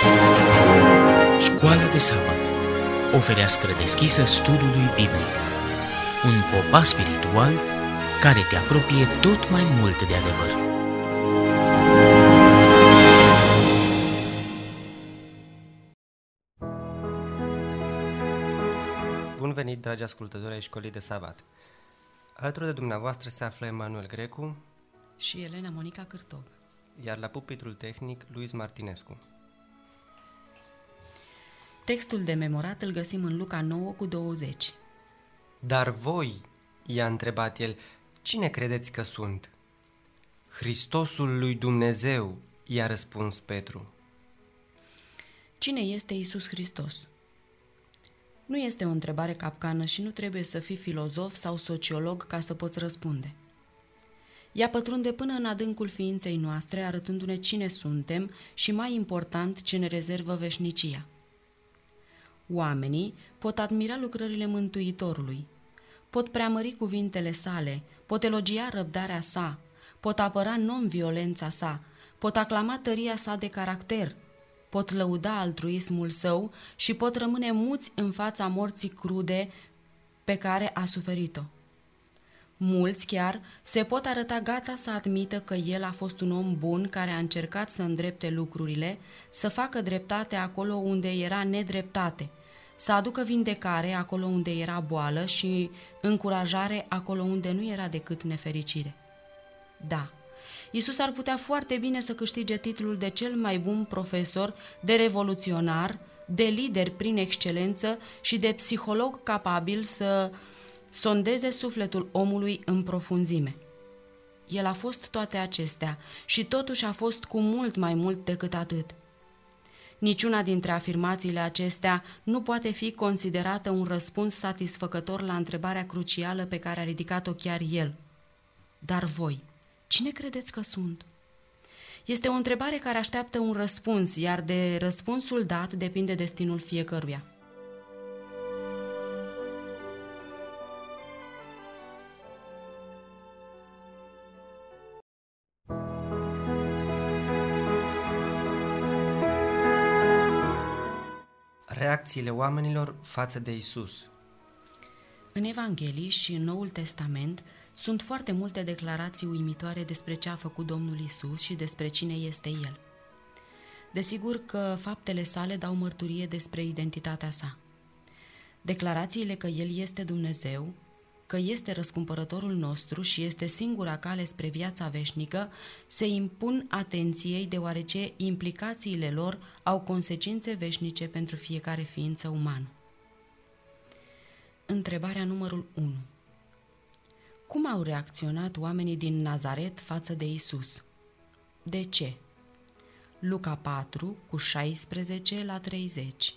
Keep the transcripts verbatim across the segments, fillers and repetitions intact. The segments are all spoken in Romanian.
Școala de sabat, o fereastră deschisă studiului biblic, un popas spiritual care te apropie tot mai mult de adevăr. Bun venit, dragi ascultători ai Școlii de Sabat! Alături de dumneavoastră se află Emanuel Grecu și Elena Monica Cârtog, iar la pupitrul tehnic Luis Martinescu. Textul de memorat îl găsim în Luca nouă cu douăzeci. Dar voi, i-a întrebat el, cine credeți că sunt? Hristosul lui Dumnezeu, i-a răspuns Petru. Cine este Iisus Hristos? Nu este o întrebare capcană și nu trebuie să fii filozof sau sociolog ca să poți răspunde. Ea pătrunde până în adâncul ființei noastre, arătându-ne cine suntem și, mai important, ce ne rezervă veșnicia. Oamenii pot admira lucrările Mântuitorului, pot preamări cuvintele sale, pot elogia răbdarea sa, pot apăra non-violența sa, pot aclama tăria sa de caracter, pot lăuda altruismul său și pot rămâne muți în fața morții crude pe care a suferit-o. Mulți chiar se pot arăta gata să admită că el a fost un om bun care a încercat să îndrepte lucrurile, să facă dreptate acolo unde era nedreptate, să aducă vindecare acolo unde era boală și încurajare acolo unde nu era decât nefericire. Da, Iisus ar putea foarte bine să câștige titlul de cel mai bun profesor, de revoluționar, de lider prin excelență și de psiholog capabil să sondeze sufletul omului în profunzime. El a fost toate acestea și totuși a fost cu mult mai mult decât atât. Niciuna dintre afirmațiile acestea nu poate fi considerată un răspuns satisfăcător la întrebarea crucială pe care a ridicat-o chiar el. Dar voi, cine credeți că sunt? Este o întrebare care așteaptă un răspuns, iar de răspunsul dat depinde destinul fiecăruia. Reacțiile oamenilor față de Isus. În Evanghelii și în Noul Testament sunt foarte multe declarații uimitoare despre ce a făcut Domnul Isus și despre cine este El. Desigur că faptele sale dau mărturie despre identitatea sa. Declarațiile că El este Dumnezeu, că este răscumpărătorul nostru și este singura cale spre viața veșnică, se impun atenției deoarece implicațiile lor au consecințe veșnice pentru fiecare ființă umană. Întrebarea numărul unu. Cum au reacționat oamenii din Nazaret față de Isus? De ce? Luca patru, cu șaisprezece la treizeci.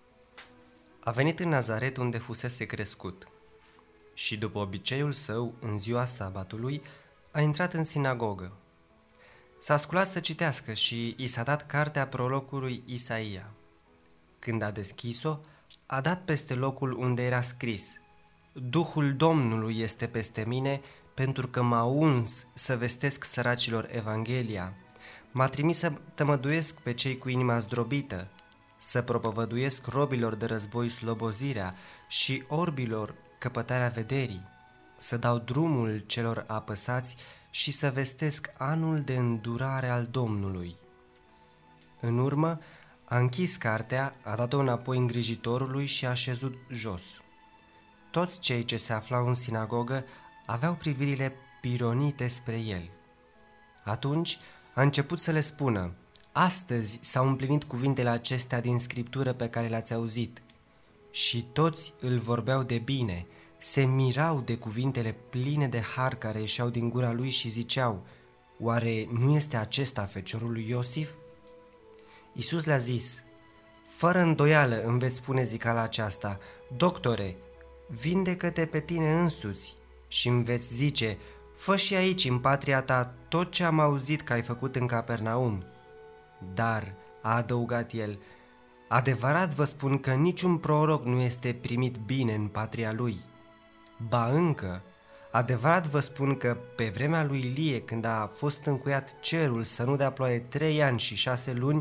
A venit în Nazaret unde fusese crescut și după obiceiul său, în ziua sabatului, a intrat în sinagogă. S-a sculat să citească și i s-a dat cartea prorocului Isaia. Când a deschis-o, a dat peste locul unde era scris: Duhul Domnului este peste mine, pentru că m-a uns să vestesc săracilor Evanghelia. M-a trimis să tămăduiesc pe cei cu inima zdrobită, să propovăduiesc robilor de război slobozirea și orbilor căpătarea vederii, să dau drumul celor apăsați și să vestesc anul de îndurare al Domnului. În urmă, a închis cartea, a dat-o înapoi îngrijitorului și a așezut jos. Toți cei ce se aflau în sinagogă aveau privirile pironite spre el. Atunci a început să le spună: Astăzi s-au împlinit cuvintele acestea din Scriptură pe care le-ați auzit. Și toți îl vorbeau de bine, se mirau de cuvintele pline de har care ieșeau din gura lui și ziceau: Oare nu este acesta feciorul lui Iosif? Iisus le-a zis: Fără îndoială îmi veți spune zicala aceasta: Doctore, vindecă-te pe tine însuți, și îmi veți zice: Fă și aici, în patria ta, tot ce am auzit că ai făcut în Capernaum. Dar, a adăugat el, adevărat vă spun că niciun proroc nu este primit bine în patria lui. Ba încă, adevărat vă spun că pe vremea lui Ilie, când a fost încuiat cerul să nu dea ploaie trei ani și șase luni,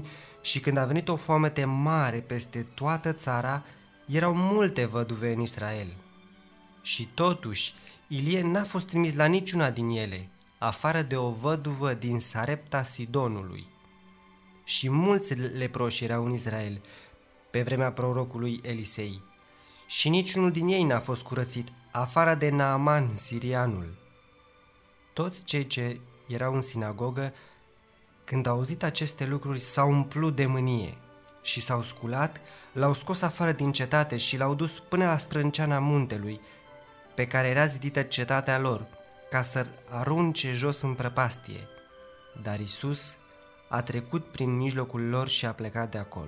Și când a venit o foamete mare peste toată țara, erau multe văduve în Israel. Și totuși, Ilie n-a fost trimis la niciuna din ele, afară de o văduvă din Sarepta Sidonului. Și mulți leproși erau în Israel pe vremea prorocului Elisei. Și niciunul din ei n-a fost curățit, afară de Naaman, sirianul. Toți cei ce erau în sinagogă, când au auzit aceste lucruri, s-au umplut de mânie și s-au sculat, l-au scos afară din cetate și l-au dus până la sprânceana muntelui, pe care era zidită cetatea lor, ca să-l arunce jos în prăpastie. Dar Iisus a trecut prin mijlocul lor și a plecat de acolo.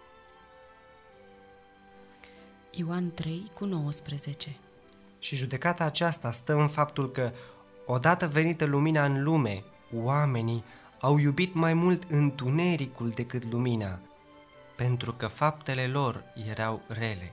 Ioan trei cu nouăsprezece. Și judecata aceasta stă în faptul că, odată venită lumina în lume, oamenii au iubit mai mult întunericul decât lumina, pentru că faptele lor erau rele.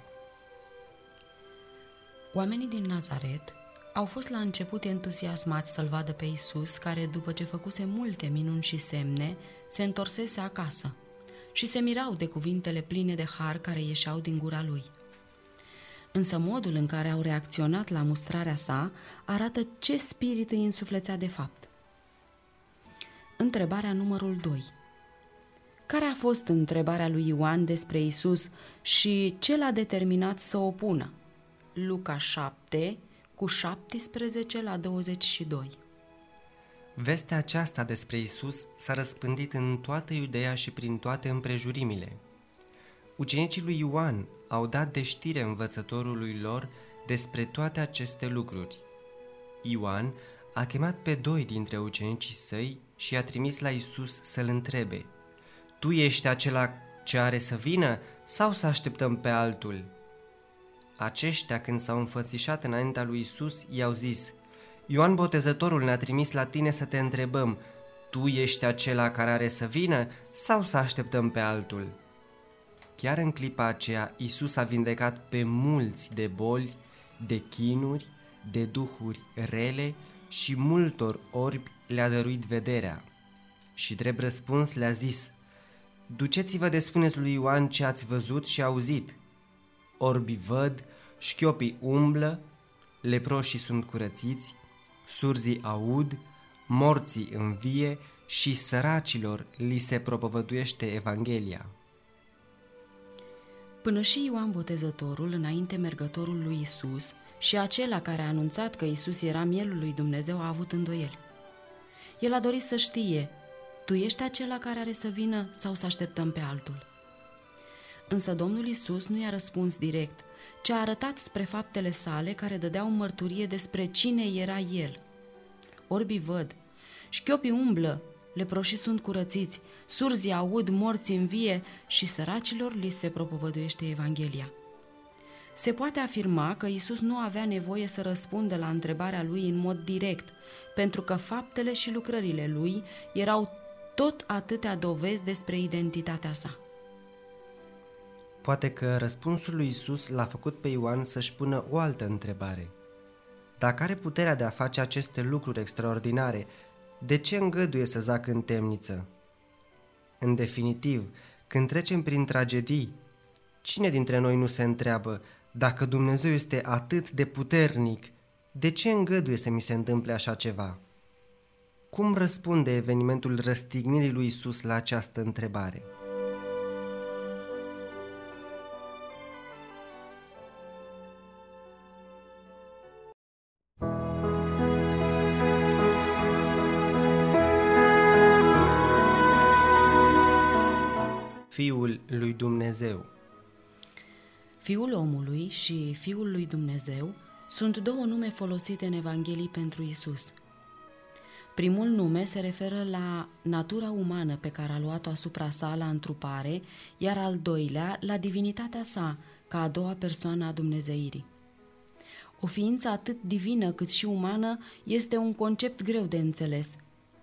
Oamenii din Nazaret au fost la început entuziasmați să-l vadă pe Iisus, care, după ce făcuse multe minuni și semne, se întorsese acasă și se mirau de cuvintele pline de har care ieșeau din gura lui. Însă modul în care au reacționat la mustrarea sa arată ce spirit îi însuflețea de fapt. Întrebarea numărul doi. Care a fost întrebarea lui Ioan despre Iisus și ce l-a determinat să o pună? Luca șapte, cu șaptesprezece la douăzeci și doi. Vestea aceasta despre Iisus s-a răspândit în toată Iudeea și prin toate împrejurimile. Ucenicii lui Ioan au dat de știre învățătorului lor despre toate aceste lucruri. Ioan a chemat pe doi dintre ucenicii săi și i-a trimis la Iisus să-l întrebe: Tu ești acela ce are să vină sau să așteptăm pe altul? Aceștia, când s-au înfățișat înaintea lui Iisus, i-au zis: Ioan Botezătorul ne-a trimis la tine să te întrebăm: Tu ești acela care are să vină sau să așteptăm pe altul? Chiar în clipa aceea, Iisus a vindecat pe mulți de boli, de chinuri, de duhuri rele și multor orbi le-a dăruit vederea. Și drept răspuns le-a zis: Duceți-vă de spuneți lui Ioan ce ați văzut și auzit. Orbii văd, șchiopii umblă, leproșii sunt curățiți, surzii aud, morții învie și săracilor li se propovăduiește Evanghelia. Până și Ioan Botezătorul, înainte mergătorul lui Isus și acela care a anunțat că Isus era mielul lui Dumnezeu, a avut îndoieli. El a dorit să știe: Tu ești acela care are să vină sau să așteptăm pe altul? Însă Domnul Isus nu i-a răspuns direct, ci a arătat spre faptele sale care dădeau mărturie despre cine era El. Orbii văd, șchiopii umblă, leproșii sunt curățiți, surzii aud, morții învie și săracilor li se propovăduiește Evanghelia. Se poate afirma că Isus nu avea nevoie să răspundă la întrebarea lui în mod direct, pentru că faptele și lucrările lui erau tot atâtea dovezi despre identitatea sa. Poate că răspunsul lui Isus l-a făcut pe Ioan să-și pună o altă întrebare. Dacă are puterea de a face aceste lucruri extraordinare, de ce îngăduie să zacă în temniță? În definitiv, când trecem prin tragedii, cine dintre noi nu se întreabă: dacă Dumnezeu este atât de puternic, de ce îngăduie să mi se întâmple așa ceva? Cum răspunde evenimentul răstignirii lui Isus la această întrebare? Fiul lui Dumnezeu. Fiul omului și Fiul lui Dumnezeu sunt două nume folosite în Evanghelii pentru Isus. Primul nume se referă la natura umană pe care a luat-o asupra sa la întrupare, iar al doilea la divinitatea sa, ca a doua persoană a dumnezeirii. O ființă atât divină cât și umană este un concept greu de înțeles.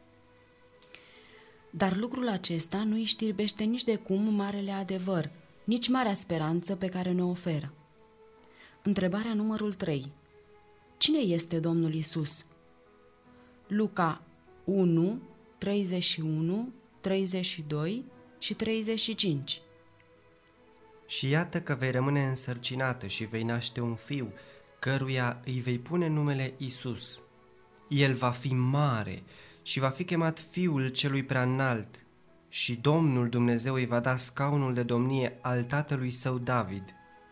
Dar lucrul acesta nu îi știrbește nici de cum marele adevăr, nici marea speranță pe care ne oferă. Întrebarea numărul trei. Cine este Domnul Isus? Luca unu, treizeci și unu, treizeci și doi, și treizeci și cinci. Și iată că vei rămâne însărcinată și vei naște un fiu, căruia îi vei pune numele Iisus. El va fi mare și va fi chemat Fiul Celui Preaînalt și Domnul Dumnezeu îi va da scaunul de domnie al tatălui său David.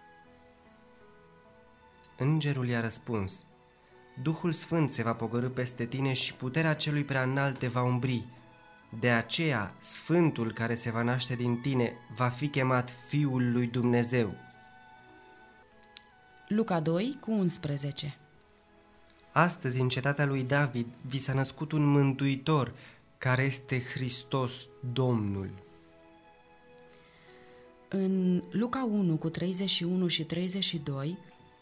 Îngerul i-a răspuns: Duhul Sfânt se va pogorî peste tine și puterea Celui Preaînalt te va umbri. De aceea, Sfântul care se va naște din tine va fi chemat Fiul lui Dumnezeu. Luca doi cu unsprezece. Astăzi, în cetatea lui David, vi s-a născut un mântuitor, care este Hristos Domnul. În Luca unu cu treizeci și unu și treizeci și doi,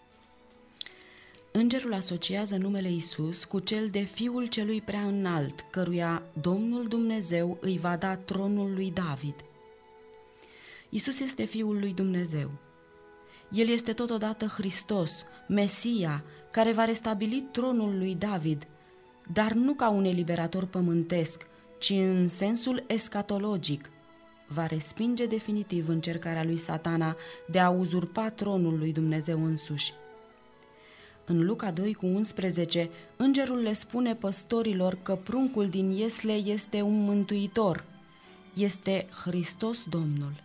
îngerul asociază numele Iisus cu cel de Fiul Celui Preaînalt, căruia Domnul Dumnezeu îi va da tronul lui David. Iisus este Fiul lui Dumnezeu. El este totodată Hristos, Mesia, care va restabili tronul lui David, dar nu ca un eliberator pământesc, ci în sensul escatologic. Va respinge definitiv încercarea lui Satana de a uzurpa tronul lui Dumnezeu însuși. În Luca doi cu unsprezece, îngerul le spune păstorilor că pruncul din Iesle este un mântuitor, este Hristos Domnul.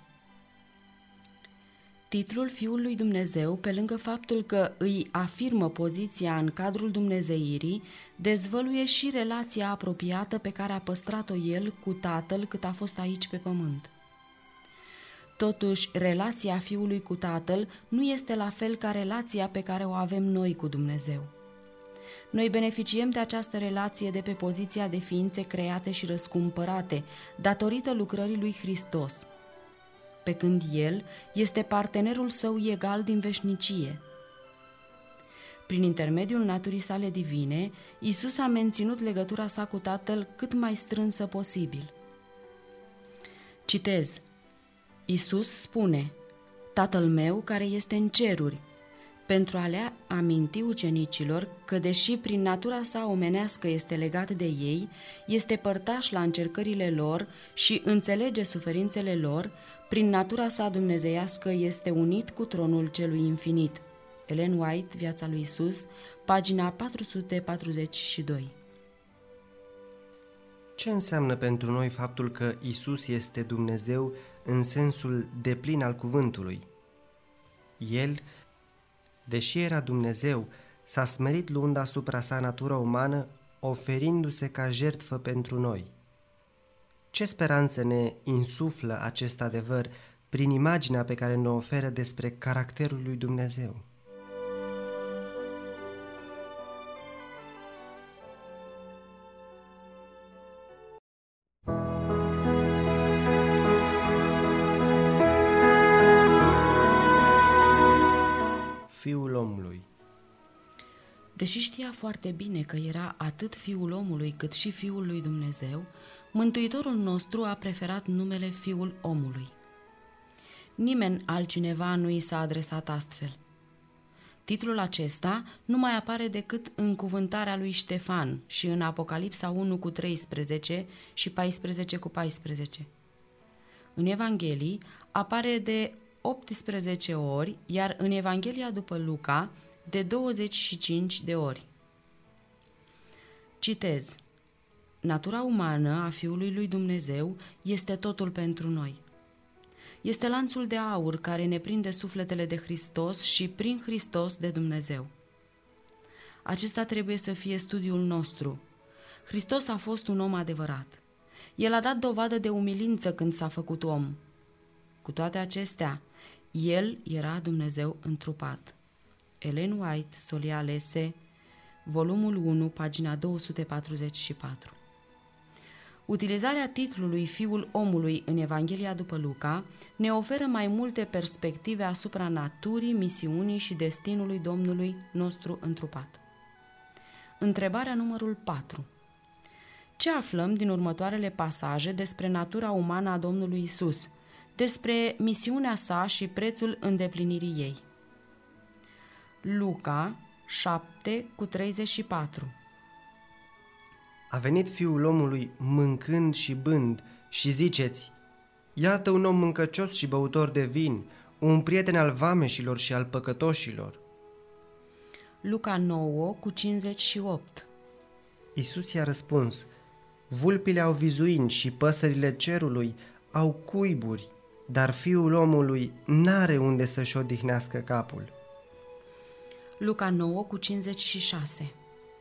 Titlul Fiul lui Dumnezeu, pe lângă faptul că îi afirmă poziția în cadrul dumnezeirii, dezvăluie și relația apropiată pe care a păstrat-o el cu Tatăl cât a fost aici pe pământ. Totuși, relația Fiului cu Tatăl nu este la fel ca relația pe care o avem noi cu Dumnezeu. Noi beneficiem de această relație de pe poziția de ființe create și răscumpărate, datorită lucrării lui Hristos, pe când El este partenerul său egal din veșnicie. Prin intermediul naturii sale divine, Iisus a menținut legătura sa cu Tatăl cât mai strânsă posibil. Citez: Iisus spune: Tatăl meu care este în ceruri, pentru a le aminti ucenicilor că, deși prin natura sa omenească este legat de ei, este părtaș la încercările lor și înțelege suferințele lor, prin natura sa dumnezeiască este unit cu tronul celui infinit. Ellen White, Viața lui Iisus, pagina patru sute patruzeci și doi. Ce înseamnă pentru noi faptul că Iisus este Dumnezeu în sensul deplin al cuvântului? El, deși era Dumnezeu, s-a smerit luând asupra sa natura umană, oferindu-se ca jertfă pentru noi. Ce speranță ne insuflă acest adevăr prin imaginea pe care ne oferă despre caracterul lui Dumnezeu? Fiul omului. Deși știa foarte bine că era atât Fiul omului cât și Fiul lui Dumnezeu, Mântuitorul nostru a preferat numele Fiul omului. Nimeni altcineva nu i s-a adresat astfel. Titlul acesta nu mai apare decât în cuvântarea lui Ștefan și în Apocalipsa unu cu treisprezece și paisprezece cu paisprezece. În Evanghelii apare de optsprezece ori, iar în Evanghelia după Luca de douăzeci și cinci de ori. Citez: Natura umană a Fiului lui Dumnezeu este totul pentru noi. Este lanțul de aur care ne prinde sufletele de Hristos și prin Hristos de Dumnezeu. Acesta trebuie să fie studiul nostru. Hristos a fost un om adevărat. El a dat dovadă de umilință când s-a făcut om. Cu toate acestea, El era Dumnezeu întrupat. Ellen White, Solia Alese, volumul unu, pagina două sute patruzeci și patru. Utilizarea titlului Fiul omului în Evanghelia după Luca ne oferă mai multe perspective asupra naturii, misiunii și destinului Domnului nostru întrupat. Întrebarea numărul patru. Ce aflăm din următoarele pasaje despre natura umană a Domnului Isus, despre misiunea sa și prețul îndeplinirii ei? Luca șapte cu treizeci și patru. A venit Fiul omului mâncând și bând și ziceți: Iată un om mâncăcios și băutor de vin, un prieten al vameșilor și al păcătoșilor. Luca nouă cu cincizeci și opt. Iisus i-a răspuns: vulpile au vizuini și păsările cerului au cuiburi, dar Fiul omului n-are unde să-și odihnească capul. Luca nouă cu cincizeci și șase.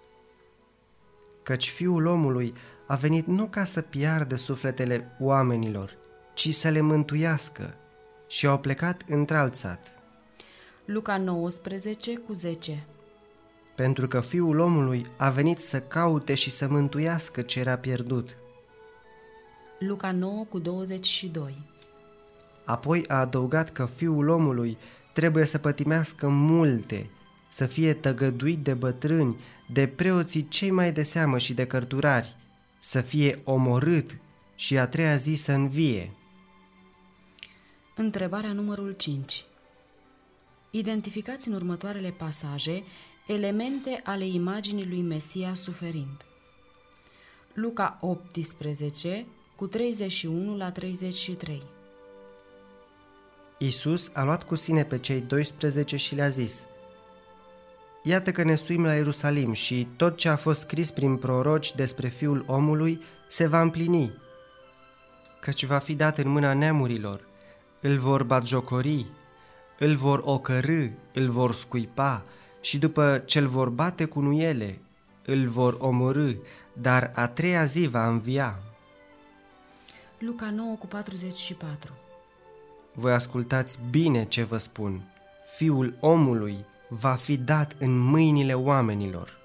Căci Fiul omului a venit nu ca să piardă sufletele oamenilor, ci să le mântuiască, și au plecat într-alt sat. Luca nouăsprezece cu zece. Pentru că Fiul omului a venit să caute și să mântuiască ce era pierdut. Luca nouă cu douăzeci și doi. Apoi a adăugat că Fiul omului trebuie să pătimească multe, să fie tăgăduit de bătrâni, de preoții cei mai de seamă și de cărturari, să fie omorât și a treia zi să învie. Întrebarea numărul cinci. Identificați în următoarele pasaje elemente ale imaginii lui Mesia suferind. Luca optsprezece cu treizeci și unu la treizeci și trei. Iisus a luat cu sine pe cei doisprezece și le-a zis: iată că ne suim la Ierusalim și tot ce a fost scris prin proroci despre Fiul omului se va împlini. Căci va fi dat în mâna neamurilor, îl vor batjocori, îl vor ocărî, îl vor scuipa și după ce-l vor bate cu nuiele, îl vor omorâ, dar a treia zi va învia. Luca nouă cu patruzeci și patru. Voi ascultați bine ce vă spun. Fiul omului va fi dat în mâinile oamenilor.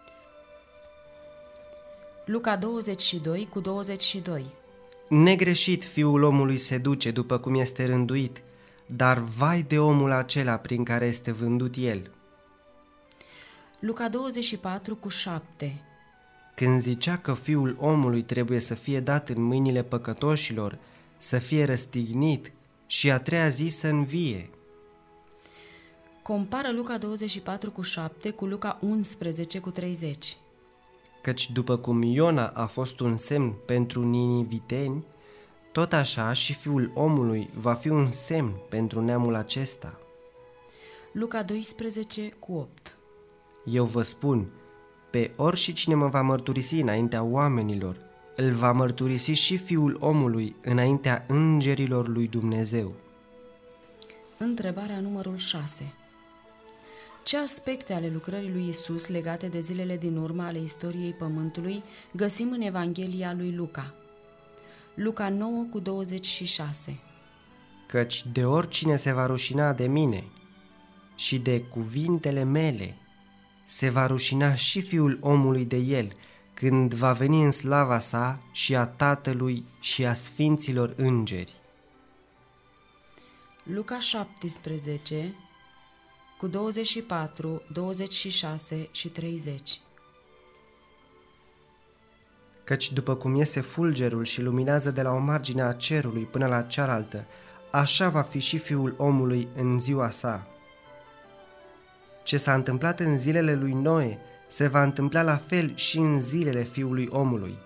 Luca douăzeci și doi cu douăzeci și doi. Negreșit Fiul omului se duce după cum este rânduit, dar vai de omul acela prin care este vândut el. Luca douăzeci și patru cu șapte. Când zicea că Fiul omului trebuie să fie dat în mâinile păcătoșilor, să fie răstignit și a treia zi să învie. Compară Luca douăzeci și patru cu șapte cu Luca unsprezece cu treizeci. Căci după cum Iona a fost un semn pentru niniviteni, tot așa și Fiul omului va fi un semn pentru neamul acesta. Luca doisprezece cu opt. Eu vă spun, pe oricine mă va mărturisi înaintea oamenilor, îl va mărturisi și Fiul omului înaintea îngerilor lui Dumnezeu. Întrebarea numărul șase. Ce aspecte ale lucrării lui Iisus legate de zilele din urmă ale istoriei Pământului găsim în Evanghelia lui Luca? Luca nouă cu douăzeci și șase. Căci de oricine se va rușina de mine și de cuvintele mele, se va rușina și Fiul omului de el, când va veni în slava sa și a Tatălui și a Sfinților Îngeri. Luca șaptesprezece cu douăzeci și patru, douăzeci și șase și treizeci. Căci după cum iese fulgerul și luminează de la o margine a cerului până la cealaltă, așa va fi și Fiul omului în ziua sa. Ce s-a întâmplat în zilele lui Noe se va întâmpla la fel și în zilele Fiului omului.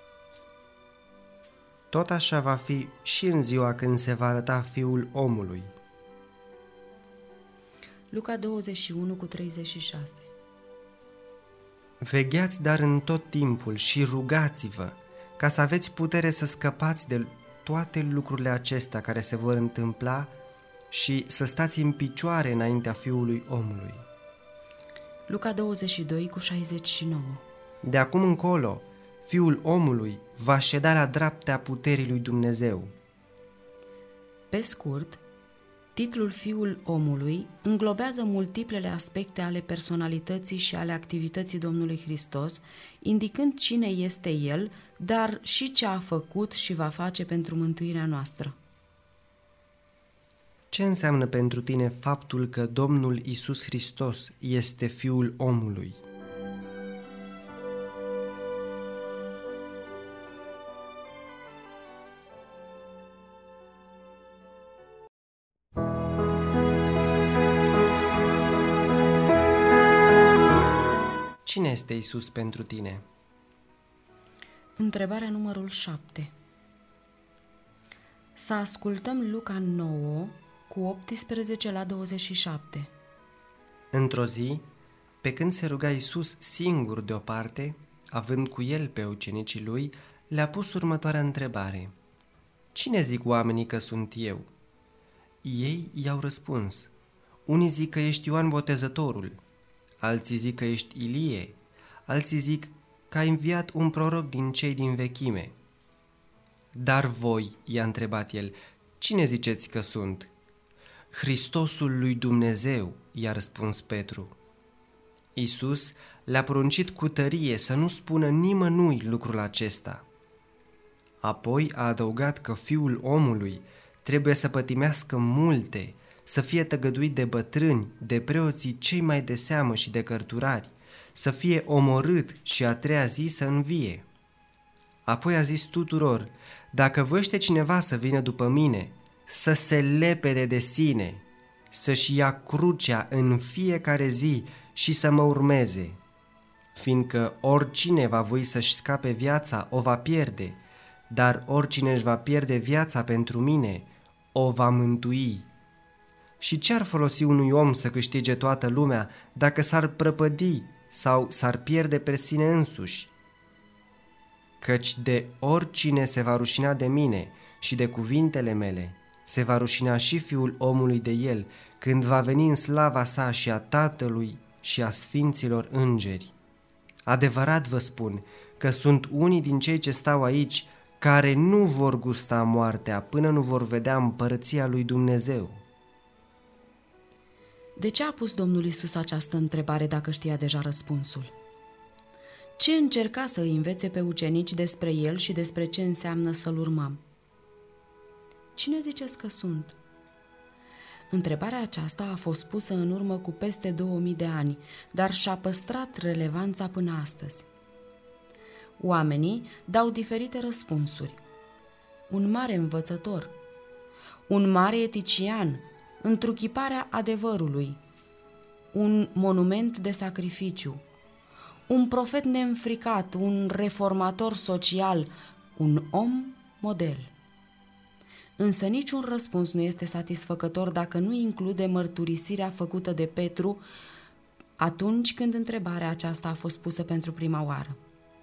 Tot așa va fi și în ziua când se va arăta Fiul omului. Luca douăzeci și unu cu treizeci și șase. Vegheați dar în tot timpul și rugați-vă, ca să aveți putere să scăpați de toate lucrurile acestea care se vor întâmpla și să stați în picioare înaintea Fiului omului. Luca douăzeci și doi cu șaizeci și nouă. De acum încolo, Fiul omului va ședea la dreapta puterii lui Dumnezeu. Pe scurt, titlul Fiul omului înglobează multiplele aspecte ale personalității și ale activității Domnului Hristos, indicând cine este El, dar și ce a făcut și va face pentru mântuirea noastră. Ce înseamnă pentru tine faptul că Domnul Iisus Hristos este Fiul omului? Cine este Iisus pentru tine? Întrebarea numărul șapte. Să ascultăm Luca nouă, cu optsprezece la douăzeci și șapte. Într-o zi, pe când se ruga Iisus singur deoparte, având cu el pe ucenicii lui, le-a pus următoarea întrebare: Cine zic oamenii că sunt eu? Ei i-au răspuns: Unii zic că ești Ioan Botezătorul, alții zic că ești Ilie, alții zic că a înviat un proroc din cei din vechime. Dar voi, i-a întrebat el, cine ziceți că sunt? Hristosul lui Dumnezeu, i-a răspuns Petru. Iisus le-a poruncit cu tărie să nu spună nimănui lucrul acesta. Apoi a adăugat că Fiul omului trebuie să pătimească multe, să fie tăgăduit de bătrâni, de preoții cei mai de seamă și de cărturari, să fie omorât și a treia zi să învie. Apoi a zis tuturor: Dacă voiește cineva să vină după mine, să se lepede de sine, să-și ia crucea în fiecare zi și să mă urmeze. Fiindcă oricine va voi să-și scape viața, o va pierde, dar oricine își va pierde viața pentru mine, o va mântui. Și ce-ar folosi unui om să câștige toată lumea dacă s-ar prăpădi sau s-ar pierde pe sine însuși? Căci de oricine se va rușina de mine și de cuvintele mele, se va rușina și Fiul omului de el, când va veni în slava sa și a Tatălui și a sfinților îngeri. Adevărat vă spun că sunt unii din cei ce stau aici care nu vor gusta moartea până nu vor vedea împărăția lui Dumnezeu. De ce a pus Domnul Iisus această întrebare dacă știa deja răspunsul? Ce încerca să îi învețe pe ucenici despre el și despre ce înseamnă să-l urmăm? Cine ziceți că sunt? Întrebarea aceasta a fost pusă în urmă cu peste două mii de ani, dar și-a păstrat relevanța până astăzi. Oamenii dau diferite răspunsuri. Un mare învățător, un mare etician, întruchiparea adevărului, un monument de sacrificiu, un profet neînfricat, un reformator social, un om model. Însă niciun răspuns nu este satisfăcător dacă nu include mărturisirea făcută de Petru atunci când întrebarea aceasta a fost pusă pentru prima oară.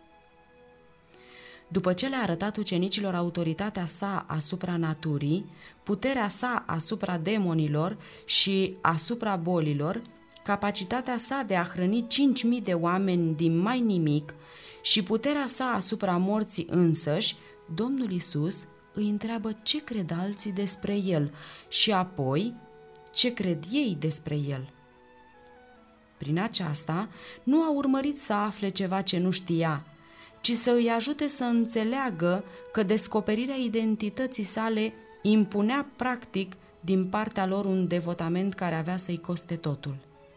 După ce le-a arătat ucenicilor autoritatea sa asupra naturii, puterea sa asupra demonilor și asupra bolilor, capacitatea sa de a hrăni cinci mii de oameni din mai nimic și puterea sa asupra morții însăși, Domnul Iisus îi întreabă ce cred alții despre el și apoi ce cred ei despre el. Prin aceasta nu a urmărit să afle ceva ce nu știa, ci să îi ajute să înțeleagă că descoperirea identității sale impunea practic din partea lor un devotament care avea să-i coste totul.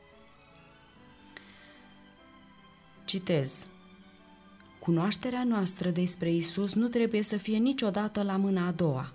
Citez: Cunoașterea noastră despre Iisus nu trebuie să fie niciodată la mâna a doua.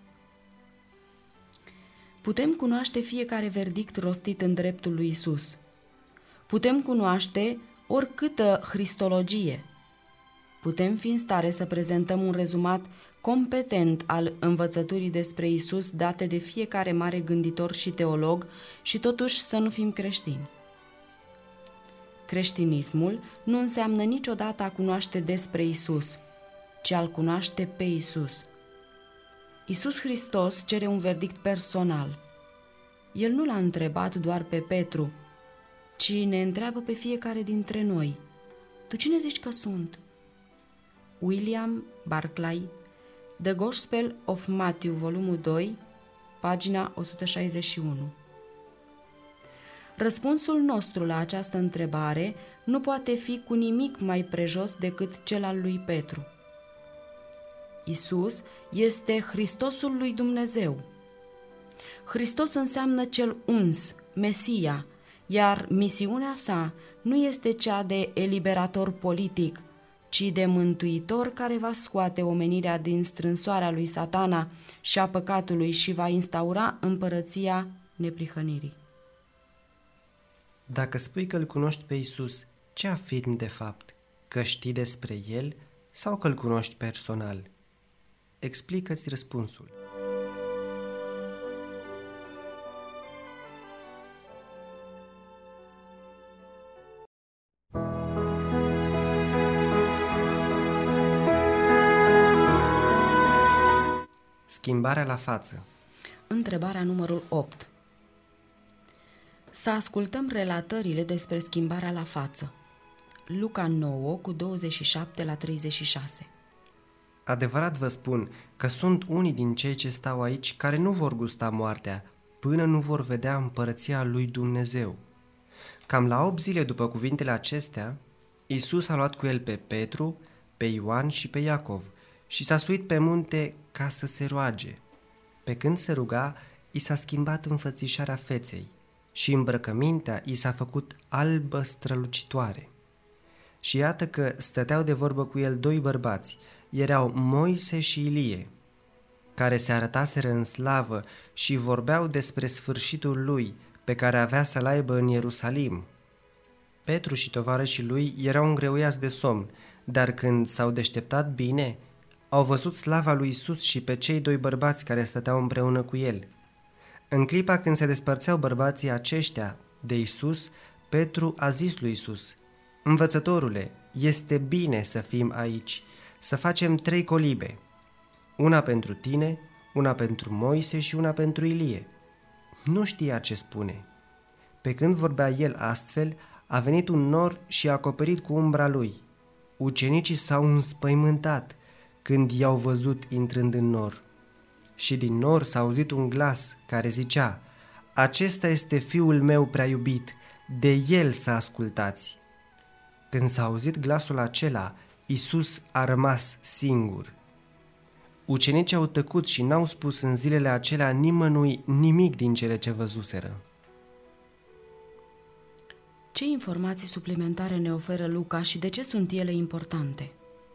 Putem cunoaște fiecare verdict rostit în dreptul lui Iisus. Putem cunoaște oricâtă cristologie. Putem fi în stare să prezentăm un rezumat competent al învățăturii despre Iisus date de fiecare mare gânditor și teolog și totuși să nu fim creștini. Creștinismul nu înseamnă niciodată a cunoaște despre Iisus, ci a-L cunoaște pe Iisus. Iisus Hristos cere un verdict personal. El nu l-a întrebat doar pe Petru, ci ne întreabă pe fiecare dintre noi: Tu cine zici că sunt? William Barclay, The Gospel of Matthew, volumul doi, pagina o sută șaizeci și unu. Răspunsul nostru la această întrebare nu poate fi cu nimic mai prejos decât cel al lui Petru. Iisus este Hristosul lui Dumnezeu. Hristos înseamnă cel uns, Mesia, iar misiunea sa nu este cea de eliberator politic, ci de mântuitor care va scoate omenirea din strânsoarea lui Satana și a păcatului și va instaura împărăția neprihănirii. Dacă spui că îl cunoști pe Iisus, ce afirmi de fapt? Că știi despre el sau că îl cunoști personal? Explică-ți răspunsul. Schimbarea la față. Întrebarea numărul opt. Să ascultăm relatările despre schimbarea la față. Luca nouă, cu douăzeci și șapte la treizeci și șase. Adevărat vă spun că sunt unii din cei ce stau aici care nu vor gusta moartea până nu vor vedea împărăția lui Dumnezeu. Cam la opt zile după cuvintele acestea, Iisus a luat cu el pe Petru, pe Ioan și pe Iacov și s-a suit pe munte ca să se roage. Pe când se ruga, i s-a schimbat înfățișarea feței și îmbrăcămintea i s-a făcut albă strălucitoare. Și iată că stăteau de vorbă cu el doi bărbați, erau Moise și Ilie, care se arătaseră în slavă și vorbeau despre sfârșitul lui, pe care avea să-l aibă în Ierusalim. Petru și tovarășii lui erau îngreuiați de somn, dar când s-au deșteptat bine, au văzut slava lui Iisus și pe cei doi bărbați care stăteau împreună cu el. În clipa când se despărțeau bărbații aceștia de Iisus, Petru a zis lui Iisus: Învățătorule, este bine să fim aici, să facem trei colibe, una pentru tine, una pentru Moise și una pentru Ilie. Nu știa ce spune. Pe când vorbea el astfel, a venit un nor și a acoperit cu umbra lui. Ucenicii s-au înspăimântat când i-au văzut intrând în nor. Și din nor s-a auzit un glas care zicea: Acesta este fiul meu prea iubit, de el să ascultați. Când s-a auzit glasul acela, Iisus a rămas singur. Ucenicii au tăcut și n-au spus în zilele acelea nimănui nimic din cele ce văzuseră. Ce informații suplimentare ne oferă Luca și de ce sunt ele importante?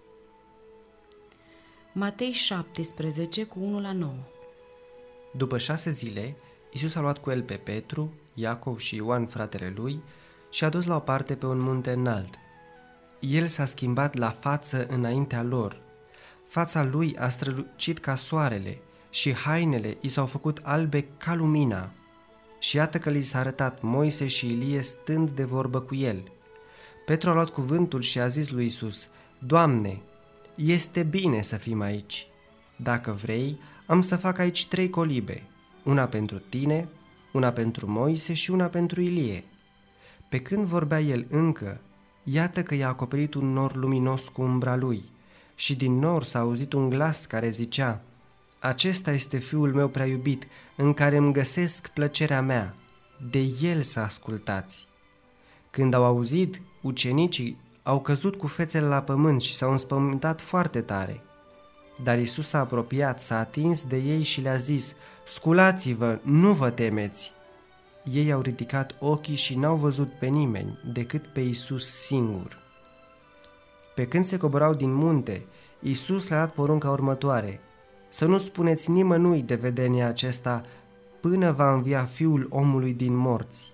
Matei șaptesprezece, cu unu la nouă. După șase zile, Iisus a luat cu el pe Petru, Iacov și Ioan, fratele lui, și a dus la o parte pe un munte înalt. El s-a schimbat la față înaintea lor. Fața lui a strălucit ca soarele și hainele i s-au făcut albe ca lumina. Și iată că li s-a arătat Moise și Ilie stând de vorbă cu el. Petru a luat cuvântul și a zis lui Iisus: Doamne, este bine să fim aici. Dacă vrei, am să fac aici trei colibe, una pentru tine, una pentru Moise și una pentru Ilie. Pe când vorbea el încă, iată că i-a acoperit un nor luminos cu umbra lui și din nor s-a auzit un glas care zicea: Acesta este fiul meu prea iubit, în care îmi găsesc plăcerea mea, de el să ascultați. Când au auzit, ucenicii au căzut cu fețele la pământ și s-au înspăimântat foarte tare. Dar Iisus s-a apropiat, s-a atins de ei și le-a zis: Sculați-vă, nu vă temeți! Ei au ridicat ochii și n-au văzut pe nimeni decât pe Iisus singur. Pe când se coborau din munte, Iisus le-a dat porunca următoare: Să nu spuneți nimănui de vedenia acesta până va învia Fiul omului din morți.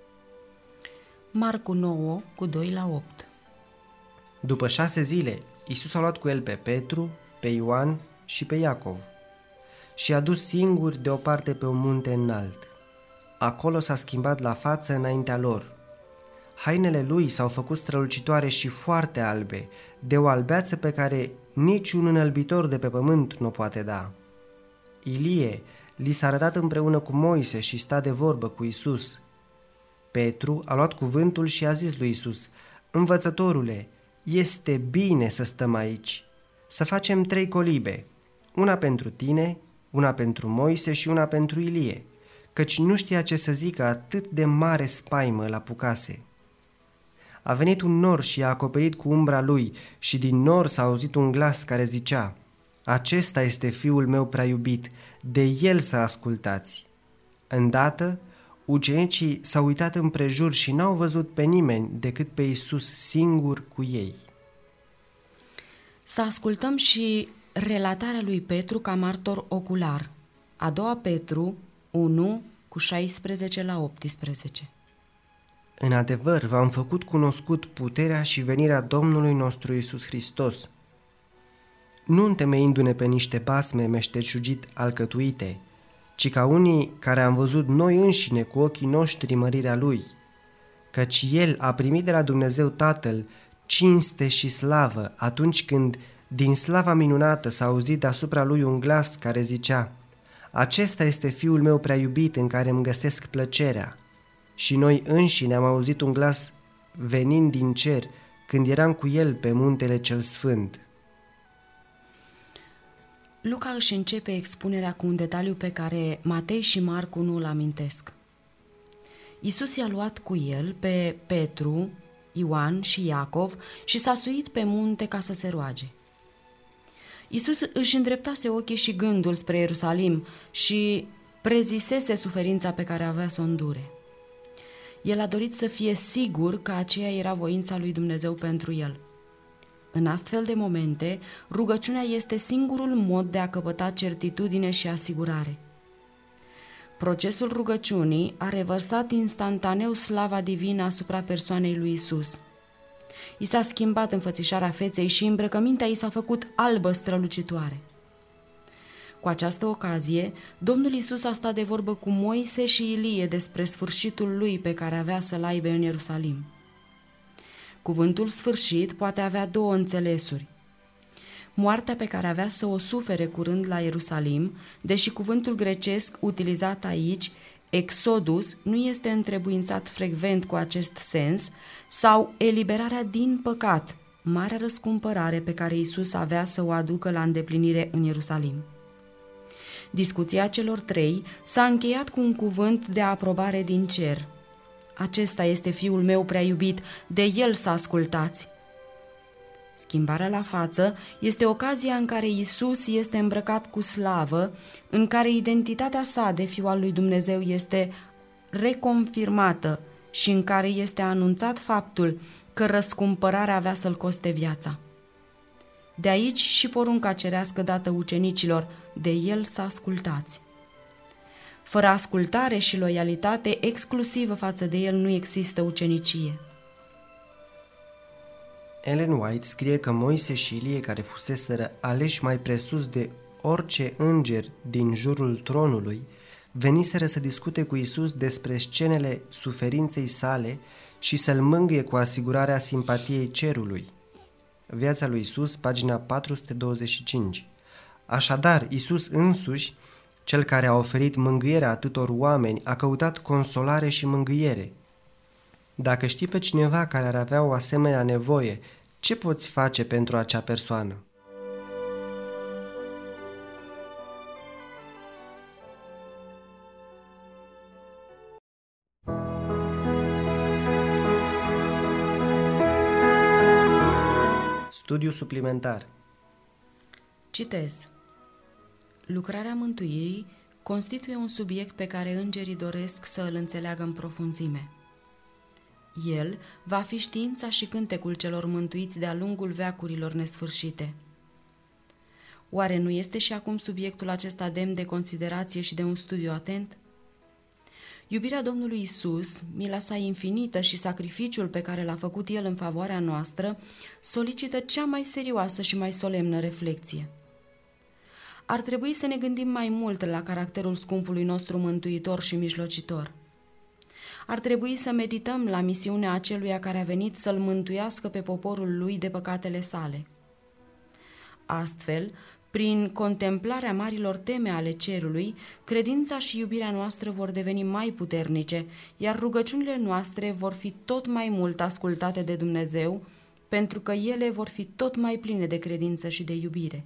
Marcu nouă, cu doi la opt. După șase zile, Iisus a luat cu el pe Petru, pe Ioan și pe Iacov și a dus singuri deoparte pe un munte înalt. Acolo s-a schimbat la față înaintea lor. Hainele lui s-au făcut strălucitoare și foarte albe, de o albeață pe care niciun înălbitor de pe pământ nu poate da. Ilie li s-a arătat împreună cu Moise și sta de vorbă cu Iisus. Petru a luat cuvântul și a zis lui Iisus: Învățătorule, este bine să stăm aici, să facem trei colibe, una pentru tine, una pentru Moise și una pentru Ilie, căci nu știa ce să zică, atât de mare spaimă l-apucase. A venit un nor și i-a acoperit cu umbra lui și din nor s-a auzit un glas care zicea: Acesta este fiul meu prea iubit, de el să ascultați. Îndată, ucenicii s-au uitat împrejur și n-au văzut pe nimeni decât pe Iisus singur cu ei. Să ascultăm și relatarea lui Petru ca martor ocular. A doua Petru unu, cu șaisprezece la optsprezece. În adevăr, v-am făcut cunoscut puterea și venirea Domnului nostru Iisus Hristos, nu întemeindu-ne pe niște basme meșteșugit alcătuite, ci ca unii care am văzut noi înșine cu ochii noștri mărirea Lui, căci El a primit de la Dumnezeu Tatăl cinste și slavă atunci când Din slava minunată s-a auzit deasupra lui un glas care zicea: acesta este Fiul meu prea iubit în care îmi găsesc plăcerea. Și noi înșine am auzit un glas venind din cer când eram cu el pe muntele cel sfânt. Luca își începe expunerea cu un detaliu pe care Matei și Marcu nu îl amintesc. Iisus i-a luat cu el pe Petru, Ioan și Iacov și s-a suit pe munte ca să se roage. Iisus își îndreptase ochii și gândul spre Ierusalim și prezisese suferința pe care avea să o îndure. El a dorit să fie sigur că aceea era voința lui Dumnezeu pentru el. În astfel de momente, rugăciunea este singurul mod de a căpăta certitudine și asigurare. Procesul rugăciunii a revărsat instantaneu slava divină asupra persoanei lui Iisus. I s-a schimbat înfățișarea feței și îmbrăcămintea i s-a făcut albă strălucitoare. Cu această ocazie, Domnul Iisus a stat de vorbă cu Moise și Ilie despre sfârșitul lui pe care avea să-l aibă în Ierusalim. Cuvântul sfârșit poate avea două înțelesuri. Moartea pe care avea să o sufere curând la Ierusalim, deși cuvântul grecesc utilizat aici, exodus, nu este întrebuințat frecvent cu acest sens, sau eliberarea din păcat, marea răscumpărare pe care Iisus avea să o aducă la îndeplinire în Ierusalim. Discuția celor trei s-a încheiat cu un cuvânt de aprobare din cer. Acesta este Fiul meu prea iubit, de el să ascultați. Schimbarea la față este ocazia în care Iisus este îmbrăcat cu slavă, în care identitatea sa de Fiul al lui Dumnezeu este reconfirmată și în care este anunțat faptul că răscumpărarea avea să-l coste viața. De aici și porunca cerească dată ucenicilor, de el să ascultați. Fără ascultare și loialitate exclusivă față de el nu există ucenicie. Ellen White scrie că Moise și Ilie, care fuseseră aleși mai presus de orice înger din jurul tronului, veniseră să discute cu Iisus despre scenele suferinței sale și să-l mângâie cu asigurarea simpatiei cerului. Viața lui Iisus, pagina patru sute douăzeci și cinci. Așadar, Iisus însuși, cel care a oferit mângâierea atâtor oameni, a căutat consolare și mângâiere. Dacă știi pe cineva care ar avea o asemenea nevoie, ce poți face pentru acea persoană? Studiu suplimentar. Citez. Lucrarea mântuirii constituie un subiect pe care îngerii doresc să îl înțeleagă în profunzime. El va fi știința și cântecul celor mântuiți de-a lungul veacurilor nesfârșite. Oare nu este și acum subiectul acesta demn de considerație și de un studiu atent? Iubirea Domnului Isus, mila sa infinită și sacrificiul pe care l-a făcut El în favoarea noastră, solicită cea mai serioasă și mai solemnă reflecție. Ar trebui să ne gândim mai mult la caracterul scumpului nostru mântuitor și mijlocitor. Ar trebui să medităm la misiunea aceluia care a venit să-l mântuiască pe poporul lui de păcatele sale. Astfel, prin contemplarea marilor teme ale cerului, credința și iubirea noastră vor deveni mai puternice, iar rugăciunile noastre vor fi tot mai mult ascultate de Dumnezeu, pentru că ele vor fi tot mai pline de credință și de iubire.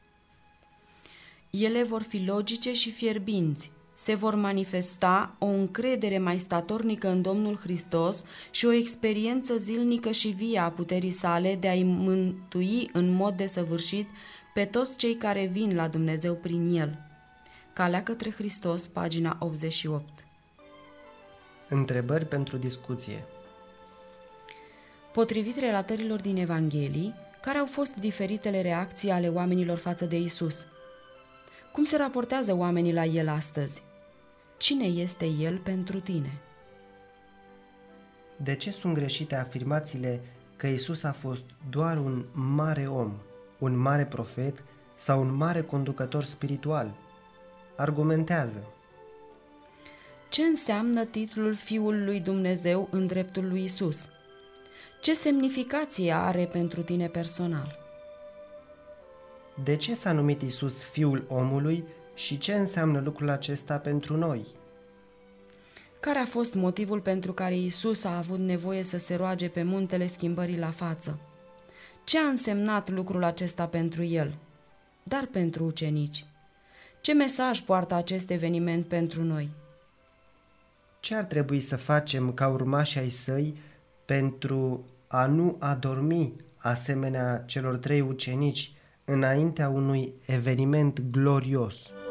Ele vor fi logice și fierbinți, se vor manifesta o încredere mai statornică în Domnul Hristos și o experiență zilnică și vie a puterii sale de a-i mântui în mod desăvârșit pe toți cei care vin la Dumnezeu prin El. Calea către Hristos, pagina optzeci și opt. Întrebări pentru discuție. Potrivit relatărilor din Evanghelii, care au fost diferitele reacții ale oamenilor față de Isus? Cum se raportează oamenii la El astăzi? Cine este El pentru tine? De ce sunt greșite afirmațiile că Isus a fost doar un mare om, un mare profet sau un mare conducător spiritual? Argumentează. Ce înseamnă titlul Fiul lui Dumnezeu în dreptul lui Isus? Ce semnificație are pentru tine personal? de ce s-a numit Iisus Fiul omului și ce înseamnă lucrul acesta pentru noi? Care a fost motivul pentru care Iisus a avut nevoie să se roage pe muntele schimbării la față? Ce a însemnat lucrul acesta pentru el, dar pentru ucenici? Ce mesaj poartă acest eveniment pentru noi? Ce ar trebui să facem ca urmași ai săi pentru a nu adormi asemenea celor trei ucenici înaintea unui eveniment glorios?